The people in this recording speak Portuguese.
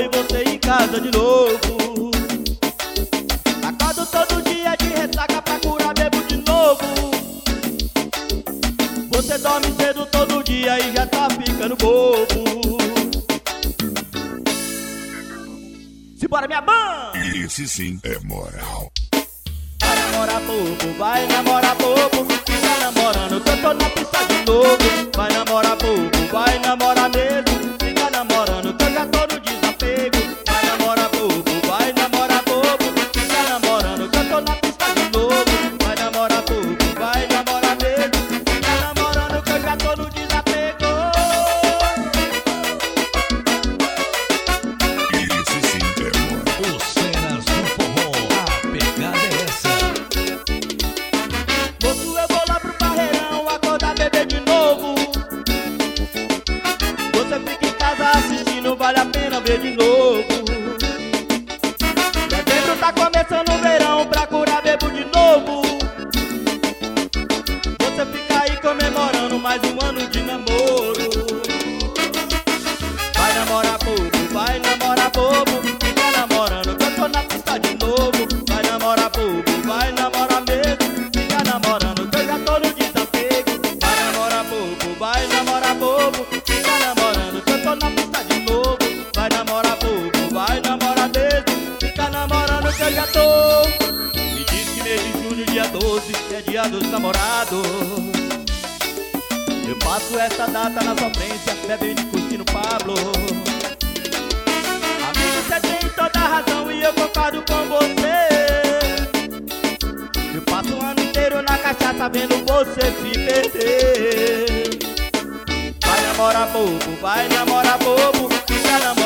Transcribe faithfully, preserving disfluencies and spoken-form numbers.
e você em casa de novo. Acordo todo dia de ressaca pra curar, bebo de novo. Você dorme cedo todo dia e já tá ficando bobo. Simbora, minha banda! Esse sim é moral. Vai namorar bobo, vai namorar bobo, fica namorando, que eu tô na pista de novo. Vai namorar bobo, vai namorar mesmo, fica namorando, que eu já tô no desapego. Vai namorar bobo, vai namorar bobo, fica namorando, que eu tô na pista de novo. Vai namorar bobo, vai namorar mesmo, fica namorando, que eu já tô no desapego. Esse sim é moral. Os cenas do forró, a pegada é essa. Moço, eu vou lá pro Barreirão, acordar, beber de novo. Você fica em casa assistindo, vale a pena ver de novo. Dezembro tá começando o verão, pra curar bebo de novo. Você fica aí comemorando mais um ano de namoro. Vai namorar bobo, vai namorar bobo, fica namorando, que eu tô na pista de novo. Vai namorar bobo, vai namorar mesmo, fica namorando, que eu já tô no desapego. Vai namorar bobo, vai namorar bobo, fica namorando, que eu tô na pista de novo. Vai namorar bobo, vai namorar mesmo, fica namorando, que eu já tô. Me diz que mês de junho, dia doze, é dia dos namorados. Eu passo essa data na sofrência, bebendo e curtindo Pablo. Amigo, você tem toda a razão e eu concordo com você. Eu passo o ano inteiro na cachaça vendo você se perder. Vai namorar bobo, vai namorar bobo, fica namorando.